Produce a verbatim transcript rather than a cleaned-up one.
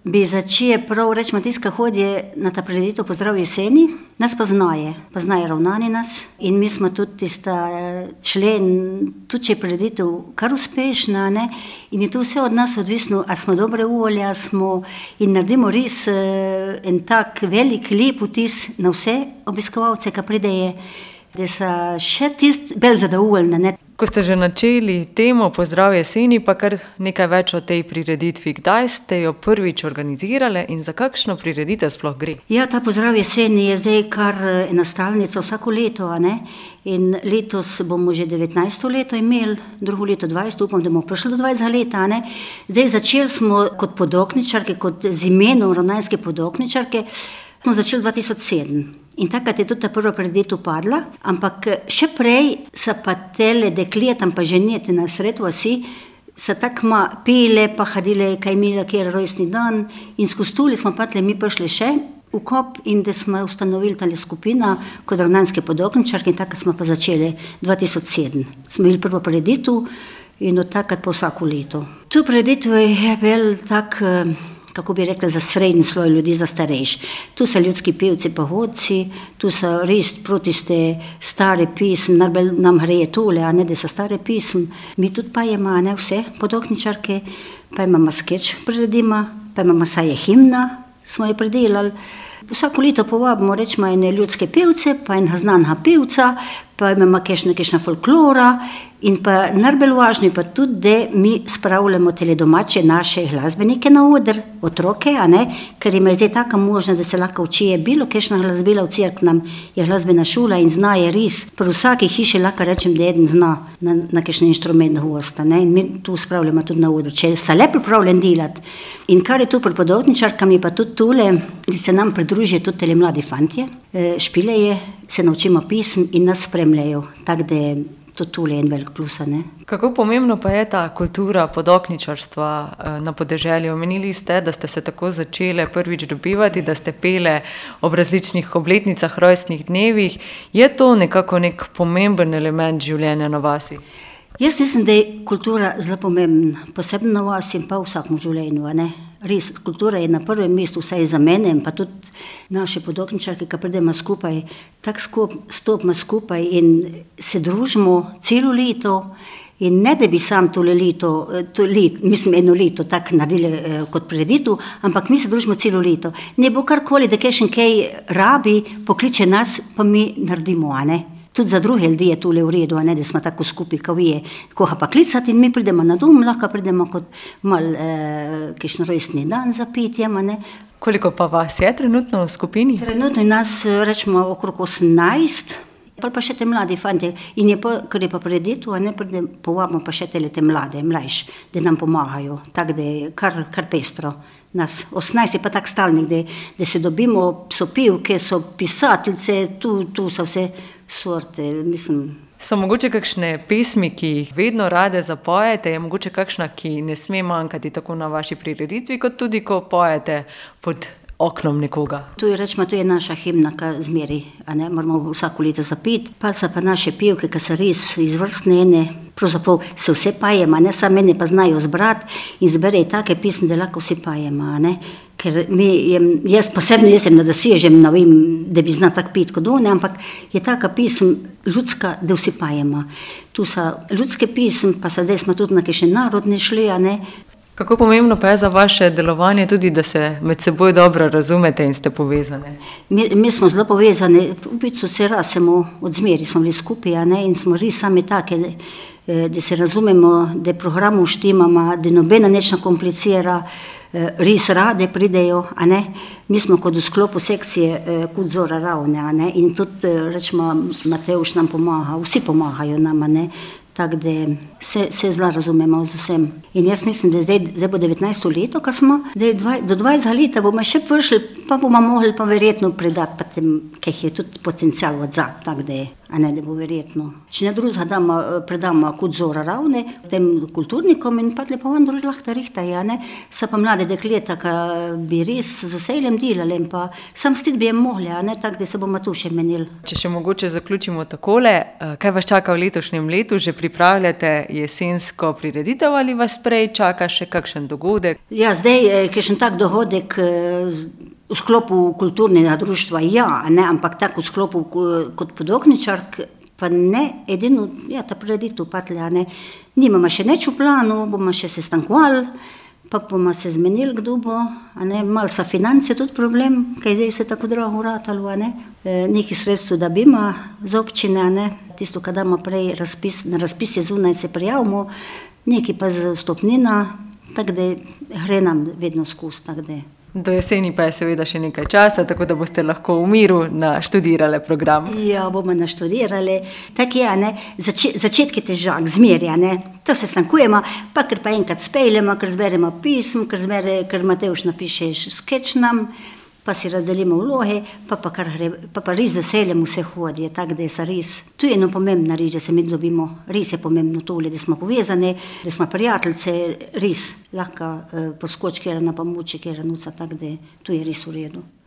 bi začel prav reči, tiska hodje na ta prireditev Pozdrav jeseni, nas poznaje, poznaje ravnanje nas in mi smo tudi tista člen, tudi če je prireditev kar uspešna, ne? In je to vse od nas odvisno, a smo dobre volje, a smo in naredimo res en tak velik, lep vtis na vse obiskovalce, ki pridejo, da so še tist bolj zadovoljni, ne? Ko ste že načeli temo Pozdrav jeseni, pa kar nekaj več o tej prireditvi. Kdaj ste jo prvič organizirali in za kakšno prireditev sploh gre? Ja, ta Pozdrav jeseni je zdaj kar ena stalnica vsako leto, a ne? In letos bomo že devetnajsto leto imeli, drugo leto dvajset, upam, da bomo prišli do dvajsetega leta, a ne? Zdaj začeli smo kot podokničarke, kot z imenom ravnanjske podokničarke, smo začeli dva tisoč sedem. In takrat je tudi ta prva prireditev padla, ampak še prej so pa tele dekleta, pa ženete na sred vasi, so tako ma pele, pa hodile, kaj imela, kjer rojstni dan in skozi tule smo pa tle mi prišli še v kop in da smo ustanovili tale skupina kot ravnanjske podokničarke in tako smo pa začeli dva tisoč sedem. Smo imeli prvo prireditev in od takrat pa vsako leto. Tu prireditev je bil tak, kako bi rekla, za srednji sloj ljudi, za starejši. Tu so ljudski pevci pa hodci, tu so res proti ste stare pism, najbolj nam greje tole, a ne, da so stare pism. Mi tudi pa imamo, ne, vse podokničarke, pa imamo skeč priredima, pa imamo saje himna, smo jo predelali. Vsako leto povabimo, rečemo, ene ljudske pevce, pa enega znanega pevca, pa imamo kakšna, kakšna folklora in pa najbolj važno je pa tudi, da mi spravljamo tele domače naše glasbenike na oder, otroke, a ne, ker ima zdaj taka možnost, da se lahko učijo bilo kakšna glasbila v cerkvi, nam je glasbena šola in zna je res, pri vsaki hiši lahko rečem, da eden zna na, na kakšen inštrument gosta, ne, in mi tu spravljamo tudi na oder, če so le pripravljeni delati. In kar je tu pri podokničarkami, pa tudi tule, da se nam pridružijo tudi tele mladi fantje, špileje, se naučimo pism in nas spremljajo, tako da tudi tule je en velik plus, ne. Kako pomembno pa je ta kultura podokničarstva na podeželju? Omenili ste, da ste se tako začele prvič dobivati, da ste pele ob različnih obletnicah, rojstnih dnevih. Je to nekako nek pomemben element življenja na vasi? Jaz mislim, da je kultura zelo pomembna, posebno na vasi in pa v vsakem življenju, a ne. Res, kultura je na prvem mestu, vsaj za mene, pa tudi naše podokničarke, ki pridemo skupaj, tako skup, stopimo skupaj in se družimo celo leto in ne, da bi sam tole leto, to let, mislim eno leto tako naredili eh, kot prireditev, ampak mi se družimo celo leto. Ne bo karkoli, da kakšen kaj rabi, pokliče nas, pa mi naredimo, a ne. Tudi za druge ljudi je tole v redu, a ne, da smo tako skupaj, kao je, koga pa klicati in mi pridemo na dom, lahko pridemo kot mal eh, kakšen rojstni dan za pitjem, a ne. Koliko pa vas je trenutno v skupini? Trenutno je nas, rečemo, okrog osemnajst, pa pa še te mladi fantje in je pa, ker je pa prireditev, a ne, povabimo pa še tele te mlade, mlajši, da nam pomagajo, tako da je kar, kar pestro. Nas osemnajst je pa tak stalnik, da, da se dobimo, so pevke, so pisateljce, tu, tu so vse sorte, mislim. So mogoče kakšne pesmi, ki jih vedno rade zapojete, je mogoče kakšna, ki ne sme manjkati tako na vaši prireditvi, kot tudi, ko pojete pod oknom nekoga? Tu je, rečemo, tu je naša himna, ki zmeri, a ne, moramo vsako leto zapeti, pa so pa naše pevke, ki so res izvrstne ene, pravzaprav se vse pajemo, a ne, samo mene pa znajo zbrati in zberejo take pisme, da lahko vsi pajemo, a ne, ker mi, jaz posebno jesem, da dosežem, ne vem, da bi zna tako peti kot one, ampak je taka pism ljudska, da vsi pajemo. Tu so ljudske pism, pa so zdaj smo tudi na kakšne narodne šli, a ne. Kako pomembno pa je za vaše delovanje tudi, da se med seboj dobro razumete in ste povezane? Mi, mi smo zelo povezane, v bistvu se rasemo od zmeri, smo bili skupaj, a ne, in smo res sami take, da se razumemo, da programu štimamo, da nobena nič ne komplicira, res rade pridejo, a ne. Mi smo kot v sklopu sekcije kot Zora Ravne, a ne, in tudi, rečemo, Matevž nam pomaga, vsi pomagajo nam, a ne. Tako da se, se zelo razumemo z vsem. In jaz mislim, da zdaj, zdaj bo devetnajsto leto, ko smo, zdaj dva, do dvajsetega leta bomo še prišli, pa bomo mogli pa verjetno predati, pa tem, kaj je tudi potencial odzad, tako da je, a ne, da bo verjetno. Če ne drugega damo, predamo kot zora ravne tem kulturnikom in pa lepo on drugi lahko rihtajo, a ne. So pa mlade dekleta, ki bi res z veseljem delali in pa sam stit bi jim mogli, a ne, tako da se bomo tu še menili. Če še mogoče zaključimo takole, kaj vas čaka v letošnjem letu? Že pripravljate jesensko prireditev ali vas prej čaka še kakšen dogodek? Ja, zdaj, kakšen tak dogodek v sklopu kulturnega društva, ja, ne, ampak tako v sklopu kot podokničark, pa ne, edino, ja, ta prireditev patlja, ne. Nimamo še nič v planu, bomo še sestankovali, pa bomo se zmenili, kdo bo, a ne, malo so finance tudi problem, kaj zdaj se tako drago vratalo, a ne. E, nekaj sredstv, da bi ima za občine, a ne, tisto, kad damo prej razpis, na razpis je zunaj se prijavimo, nekaj pa za vstopnina, tako da gre nam vedno skozi, tako da. Do jeseni pa je seveda še nekaj časa, tako da boste lahko v miru naštudirale program. Ja, bomo naštudirali. Tako je, ne, Zač- začetki težak, zmerja, ne. To se stankujemo, pa ker pa enkrat speljemo, ker zberemo pism, ker, zbere, ker Matevž napiše skeč nam, pa si razdelimo vloge, pa pa, kar gre, pa, pa res veseljem vse hodje, tako da je se res. Tu je eno pomembna reč, da se mi dobimo, res je pomembno tole, da smo povezani, da smo prijateljce, res lahko eh, poskoči, kjer na pomoči, kjer nuca, tako da tu je res v redu.